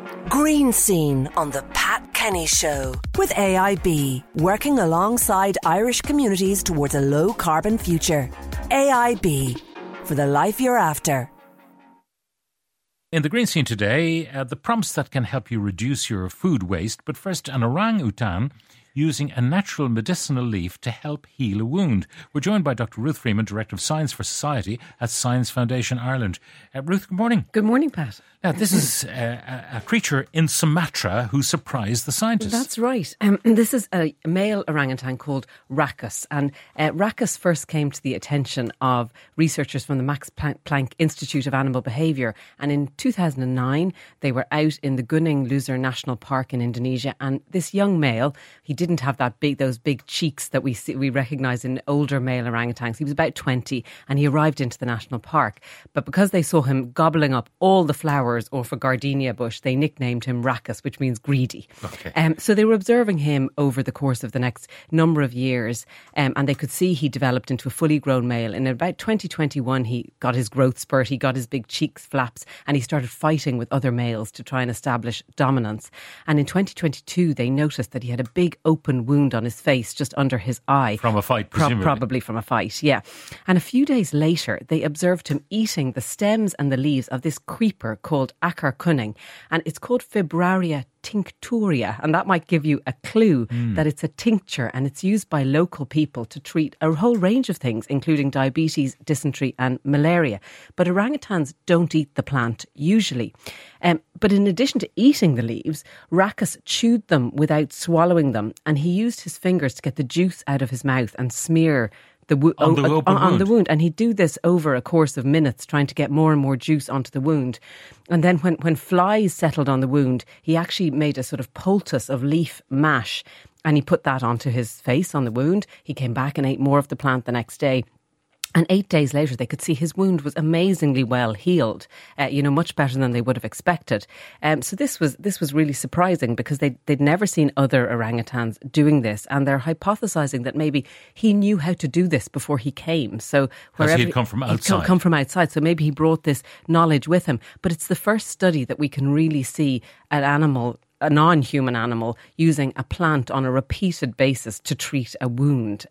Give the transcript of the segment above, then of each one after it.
Green Scene on the Pat Kenny Show with AIB, working alongside Irish communities towards a low carbon future. AIB, for the life you're after. In the Green Scene today, the prompts that can help you reduce your food waste. But first, an orangutan using a natural medicinal leaf to help heal a wound. We're joined by Dr. Ruth Freeman, Director of Science for Society at Science Foundation Ireland. Ruth, good morning. Good morning, Pat. Now, this is a creature in Sumatra who surprised the scientists. That's right. This is a male orangutan called Rackus. And Rackus first came to the attention of researchers from the Max Planck Institute of Animal Behaviour. And in 2009, they were out in the Gunung Luzer National Park in Indonesia. And this young male, he didn't have those big cheeks that we recognise in older male orangutans. He was about 20 and he arrived into the national park. But because they saw him gobbling up all the flowers off a gardenia bush, they nicknamed him Rackus, which means greedy. Okay. So they were observing him over the course of the next number of years, and they could see he developed into a fully grown male. In about 2021, he got his growth spurt, he got his big cheeks flaps, and he started fighting with other males to try and establish dominance. And in 2022, they noticed that he had a big open wound on his face, just under his eye. From a fight, presumably. Probably from a fight, yeah. And a few days later, they observed him eating the stems and the leaves of this creeper called Acar cunning, and it's called Fibraria tinctoria, and that might give you a clue that it's a tincture, and it's used by local people to treat a whole range of things, including diabetes, dysentery and malaria. But orangutans don't eat the plant usually. But in addition to eating the leaves, Rackus chewed them without swallowing them, and he used his fingers to get the juice out of his mouth and smear on the wound. And he'd do this over a course of minutes, trying to get more and more juice onto the wound. And then when flies settled on the wound, he actually made a sort of poultice of leaf mash, and he put that onto his face on the wound. He came back and ate more of the plant the next day. And 8 days later, they could see his wound was amazingly well healed, much better than they would have expected. So this was really surprising, because they'd never seen other orangutans doing this, and they're hypothesising that maybe he knew how to do this before he came. So wherever he had come from outside. He'd come from outside, so maybe he brought this knowledge with him. But it's the first study that we can really see an animal, a non-human animal, using a plant on a repeated basis to treat a wound.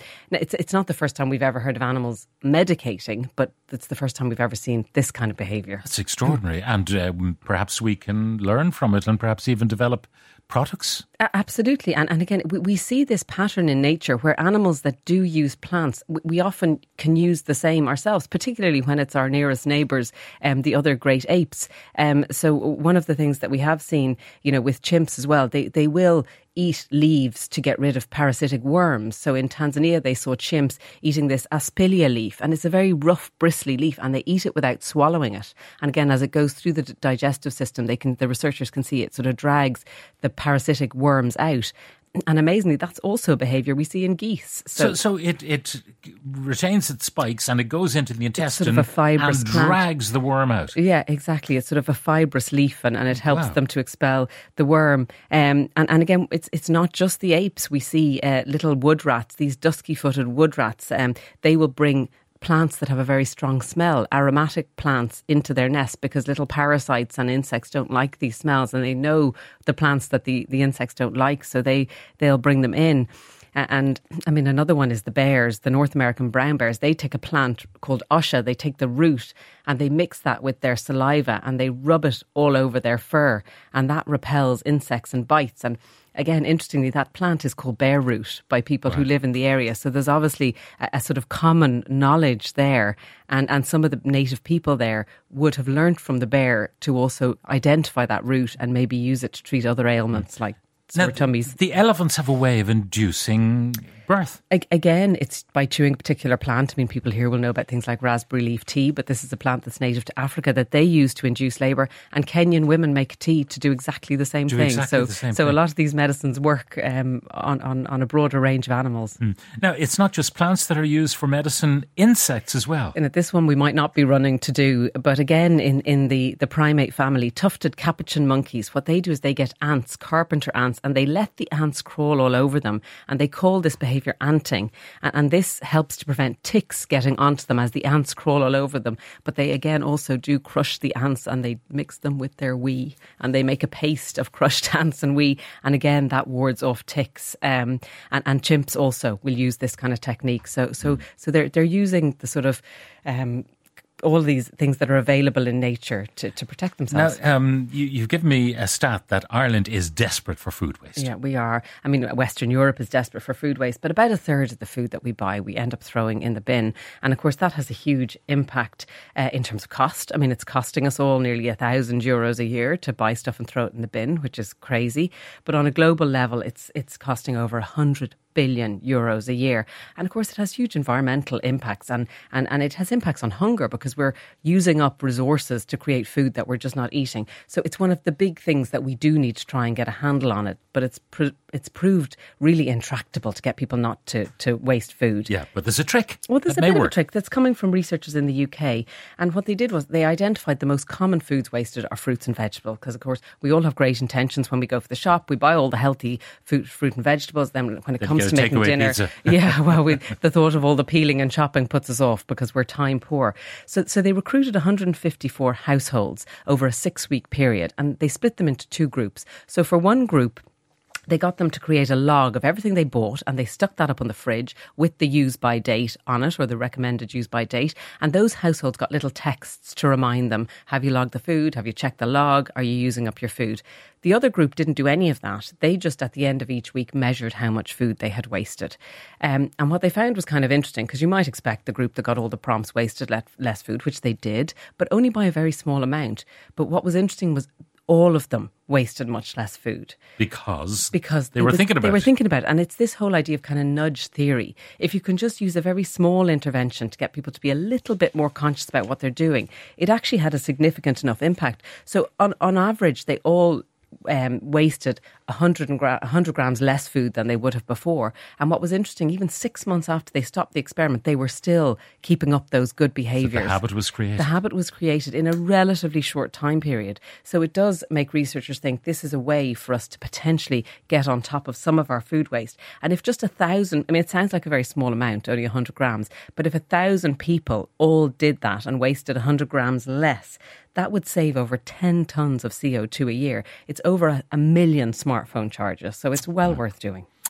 It's not the first time we've ever heard of animals medicating, but it's the first time we've ever seen this kind of behaviour. That's extraordinary, and perhaps we can learn from it and perhaps even develop products. Absolutely. And again, we see this pattern in nature where animals that do use plants, we often can use the same ourselves, particularly when it's our nearest neighbours, the other great apes. So one of the things that we have seen, with chimps as well, they will eat leaves to get rid of parasitic worms. So in Tanzania, they saw chimps eating this Aspilia leaf, and it's a very rough, bristly leaf, and they eat it without swallowing it. And again, as it goes through the digestive system, the researchers can see it sort of drags the parasitic worms out. And amazingly, that's also a behaviour we see in geese. So it retains its spikes and it goes into the intestine, sort of a fibrous and plant. drags the worm out. Yeah, exactly. It's sort of a fibrous leaf, and it helps them to expel the worm. And again, it's not just the apes. We see little wood rats, these dusky-footed wood rats. They will bring plants that have a very strong smell, aromatic plants, into their nest, because little parasites and insects don't like these smells, and they know the plants that the insects don't like, so they'll bring them in. And I mean, another one is the bears, the North American brown bears. They take a plant called Usha, they take the root and they mix that with their saliva and they rub it all over their fur, and that repels insects and bites. And again, interestingly, that plant is called bear root by people who live in the area. So there's obviously a sort of common knowledge there. And some of the native people there would have learnt from the bear to also identify that root and maybe use it to treat other ailments like sore tummies. The elephants have a way of inducing birth. Again, it's by chewing a particular plant. I mean, people here will know about things like raspberry leaf tea, but this is a plant that's native to Africa that they use to induce labour. And Kenyan women make tea to do exactly the same thing. So a lot of these medicines work on a broader range of animals. Now, it's not just plants that are used for medicine, insects as well. And at this one we might not be running to do, but again, in the primate family, tufted capuchin monkeys, what they do is they get ants, carpenter ants, and they let the ants crawl all over them, and they call this behaviour behaviour, anting. And this helps to prevent ticks getting onto them as the ants crawl all over them. But they, again, also do crush the ants, and they mix them with their wee, and they make a paste of crushed ants and wee. And again, that wards off ticks. And chimps also will use this kind of technique. So they're using the sort of all these things that are available in nature to protect themselves. Now, you've given me a stat that Ireland is desperate for food waste. Yeah, we are. I mean, Western Europe is desperate for food waste, but about a third of the food that we buy, we end up throwing in the bin. And of course, that has a huge impact in terms of cost. I mean, it's costing us all nearly €1,000 a year to buy stuff and throw it in the bin, which is crazy. But on a global level, it's costing over 100 billion euros a year. And of course, it has huge environmental impacts and it has impacts on hunger because we're using up resources to create food that we're just not eating. So it's one of the big things that we do need to try and get a handle on it. But it's proved really intractable to get people not to waste food. Yeah, but there's a trick. Well, there's a bit of a trick that's coming from researchers in the UK. And what they did was they identified the most common foods wasted are fruits and vegetables. Because, of course, we all have great intentions when we go for the shop. We buy all the healthy fruit and vegetables. Then when it comes to making dinner, pizza. Yeah, well, the thought of all the peeling and chopping puts us off because we're time poor. So they recruited 154 households over a 6-week period, and they split them into 2 groups. So for one group, they got them to create a log of everything they bought, and they stuck that up on the fridge with the use by date on it, or the recommended use by date. And those households got little texts to remind them, have you logged the food? Have you checked the log? Are you using up your food? The other group didn't do any of that. They just, at the end of each week, measured how much food they had wasted. And what they found was kind of interesting, because you might expect the group that got all the prompts wasted less food, which they did, but only by a very small amount. But what was interesting was all of them wasted much less food. Because they were thinking about it. And it's this whole idea of kind of nudge theory. If you can just use a very small intervention to get people to be a little bit more conscious about what they're doing, it actually had a significant enough impact. So on average, they all wasted 100 grams less food than they would have before. And what was interesting, even 6 months after they stopped the experiment, they were still keeping up those good behaviours. So the habit was created. The habit was created in a relatively short time period. So it does make researchers think this is a way for us to potentially get on top of some of our food waste. And if just 1,000, I mean, it sounds like a very small amount, only 100 grams, but if 1,000 people all did that and wasted 100 grams less, that would save over 10 tonnes of CO2 a year. It's over a million smartphone charges, so it's well worth doing.